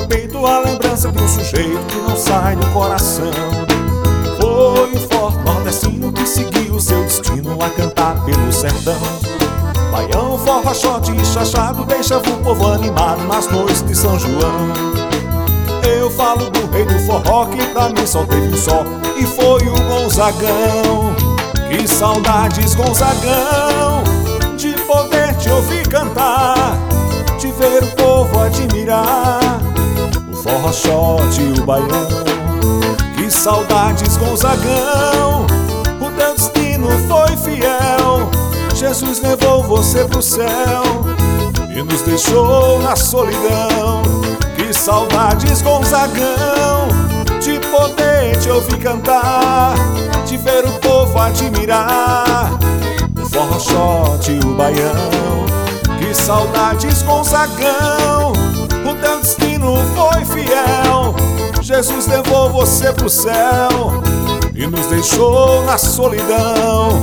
meu peito a lembrança de um sujeito que não sai do coração. Foi um forte nordestino que seguiu seu destino a cantar pelo sertão. Baião, forrochote e chachado deixava o povo animado nas noites de São João. Eu falo do rei do forró que pra mim só teve um só, e foi o Gonzagão. Que saudades, Gonzagão, de poder te ouvir cantar, de ver o povo admirar o forrochote e o baião. Que saudades, Gonzagão, o teu destino foi fiel. Jesus levou você pro céu e nos deixou na solidão. Que saudades, Gonzagão, de poder te ouvir cantar, de ver o povo admirar o forrochote e o baião. Que saudades, Gonzagão, o teu destino foi fiel. Jesus levou você pro céu e nos deixou na solidão.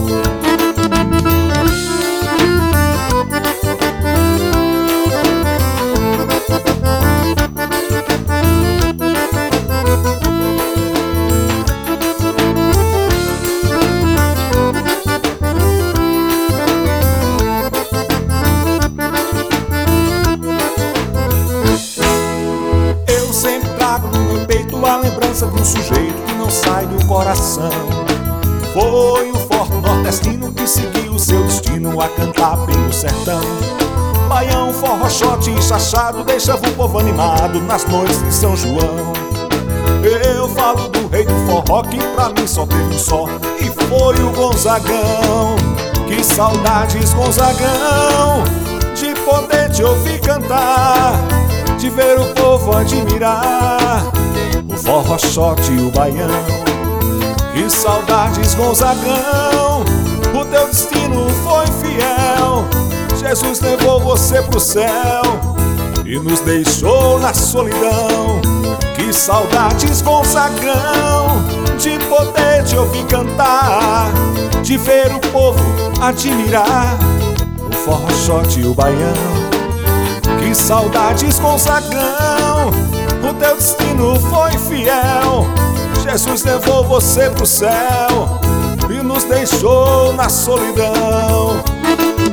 A lembrança de um sujeito que não sai do coração. Foi o forte nordestino que seguiu seu destino a cantar pelo sertão. Baião, forrochote e chachado deixava o povo animado nas noites de São João. Eu falo do rei do forró que pra mim só teve um só, e foi o Gonzagão. Que saudades, Gonzagão, de poder te ouvir cantar, de ver o povo admirar o forrochote e o baião. Que saudades, Gonzagão, o teu destino foi fiel. Jesus levou você pro céu e nos deixou na solidão. Que saudades, Gonzagão, de poder te ouvir cantar, de ver o povo admirar o forrochote e o baião. Que saudades, Gonzagão, o teu destino foi fiel. Jesus levou você pro céu e nos deixou na solidão.